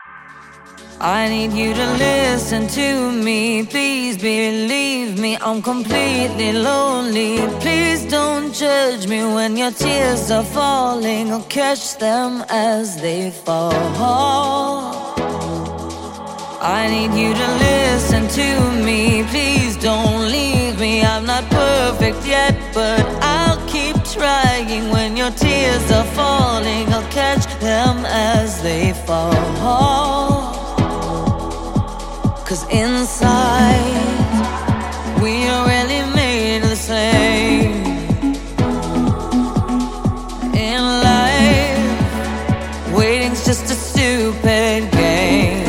I need you to listen to me. Please believe me, I'm completely lonely. Please don't judge me when your tears are falling. I'll catch them as they fall. I need you to listen to me. Please don't leave me. I'm not perfect yet, but I'll keep trying. When your tears are falling, I'll catch them as they fall. 'Cause inside, we are really made the same. In life, waiting's just a stupid game.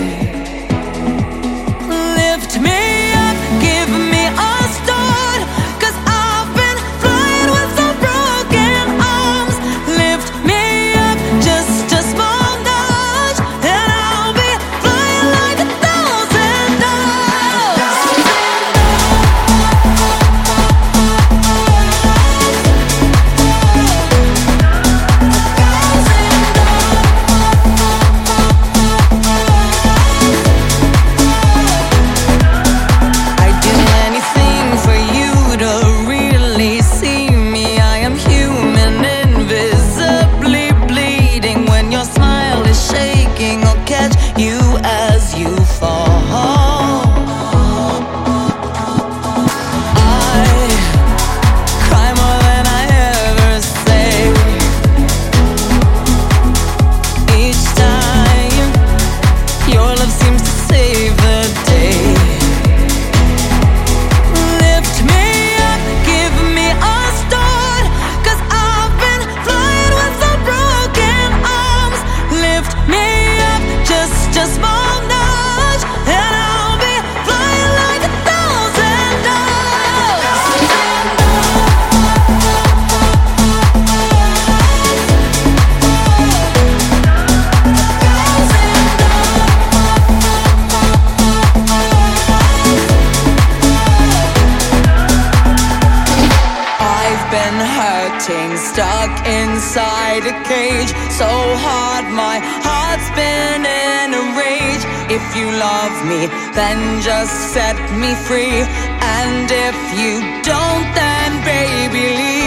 Lift me up, give me a start, 'cause I've been flying with some broken arms. Lift me up, just a small nudge, and I'll be flying like 1,000 doves. I'd do anything for you to really see me. I am human, invisibly bleeding. When your smile is shaking, I'll catch you as you fall. I cry more than I ever say. Each time your love seems to save the day. Lift me up, give me a start, 'cause I've been flying with some broken arms. Lift me up, just a small nudge, and I'll be flying like 1,000 doves. I've been hurting, stuck inside a cage. So hard, my heart's been in a rage. If you love me, then just set me free. And if you don't, then baby, leave.